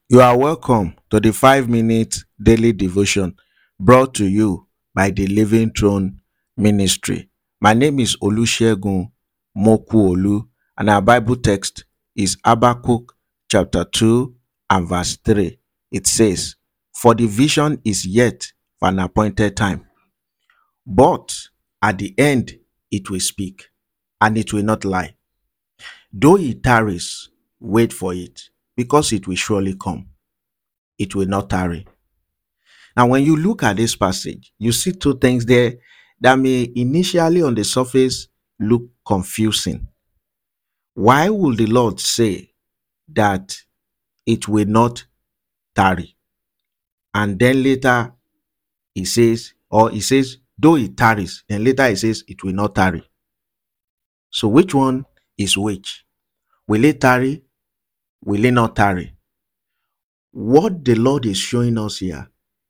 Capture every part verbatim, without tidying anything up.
You are welcome to the five minute daily devotion brought to you by the Living Throne Ministry. My name is Olusegun Mokuolu, and our Bible text is Habakkuk chapter two and verse three. It says, "For the vision is yet for an appointed time, but at the end it will speak, and it will not lie. Though it tarries, wait for it, because it will surely come. It will not tarry." Now, when you look at this passage, you see two things there that may initially on the surface look confusing. Why would the Lord say that it will not tarry? And then later he says, or he says, though it tarries, then later he says it will not tarry. So which one is which? Will it tarry? Will it not tarry? What the Lord is showing us here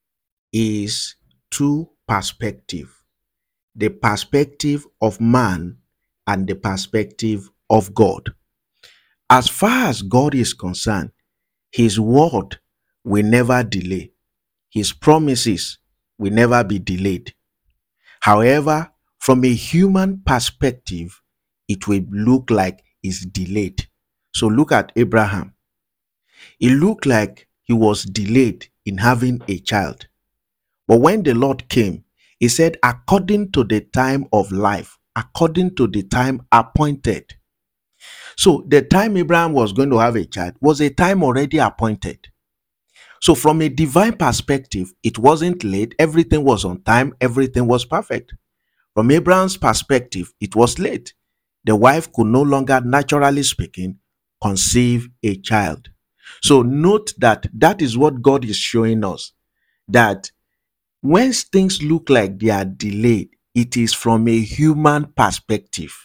is two perspectives: the perspective of man and the perspective of God. As far as God is concerned, his word will never delay. His promises will never be delayed. However, from a human perspective, it will look like it's delayed. So look at Abraham. It looked like he was delayed in having a child. But when the Lord came, he said, according to the time of life, according to the time appointed. So the time Abraham was going to have a child was a time already appointed. So from a divine perspective, it wasn't late. Everything was on time. Everything was perfect. From Abraham's perspective, it was late. The wife could no longer, naturally speaking, conceive a child. So note that that is what God is showing us, that when things look like they are delayed, it is from a human perspective.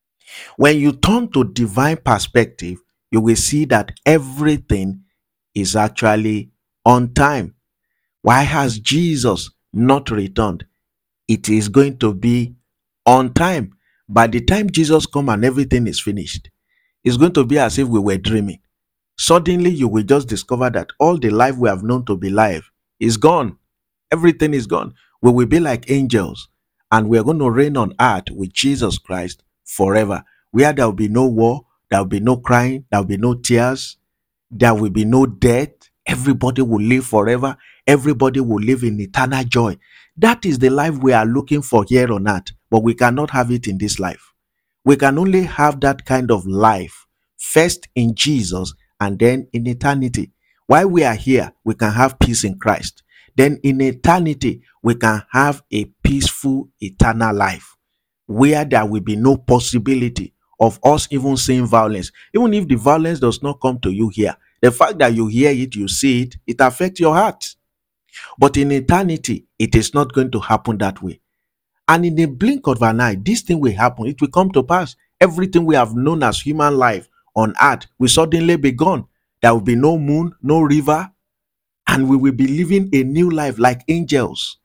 When you turn to divine perspective, you will see that everything is actually on time. Why has Jesus not returned? It is going to be on time. By the time Jesus comes and everything is finished, it's going to be as if we were dreaming. Suddenly, you will just discover that all the life we have known to be life is gone. Everything is gone. We will be like angels, and we are going to reign on earth with Jesus Christ forever, where there will be no war, there will be no crying, there will be no tears, there will be no death. Everybody will live forever. Everybody will live in eternal joy. That is the life we are looking for here on earth, but we cannot have it in this life. We can only have that kind of life first in Jesus and then in eternity. While we are here, we can have peace in Christ. Then in eternity, we can have a peaceful eternal life where there will be no possibility of us even seeing violence. Even if the violence does not come to you here, the fact that you hear it, you see it, it affects your heart. But in eternity, it is not going to happen that way. And in the blink of an eye, this thing will happen. It will come to pass. Everything we have known as human life on earth will suddenly be gone. There will be no moon, no river, and we will be living a new life like angels.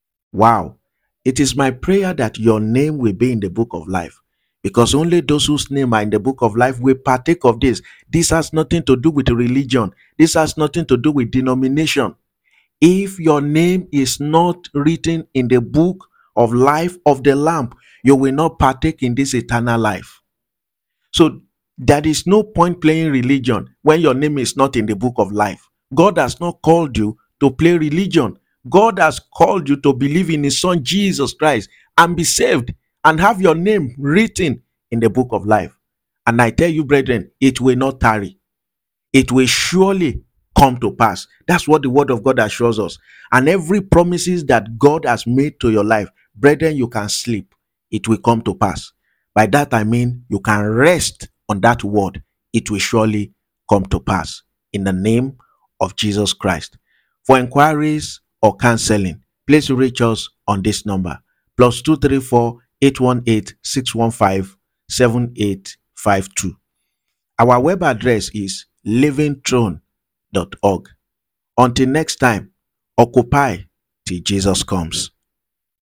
Wow. It is my prayer that your name will be in the book of life, because only those whose name are in the book of life will partake of this. This has nothing to do with religion. This has nothing to do with denomination. If your name is not written in the book of life of the Lamb, you will not partake in this eternal life. So there is no point playing religion when your name is not in the book of life. God has not called you to play religion. God has called you to believe in his son Jesus Christ and be saved and have your name written in the book of life. And I tell you, brethren, it will not tarry. It will surely come to pass. That's what the word of God assures us. And every promises that God has made to your life, brethren, you can sleep. It will come to pass. By that I mean you can rest on that word. It will surely come to pass in the name of Jesus Christ. For inquiries or counseling, please reach us on this number: plus two three four eight one eight six one five seven eight five two. Our web address is living throne dot org. Until next time, occupy till Jesus comes.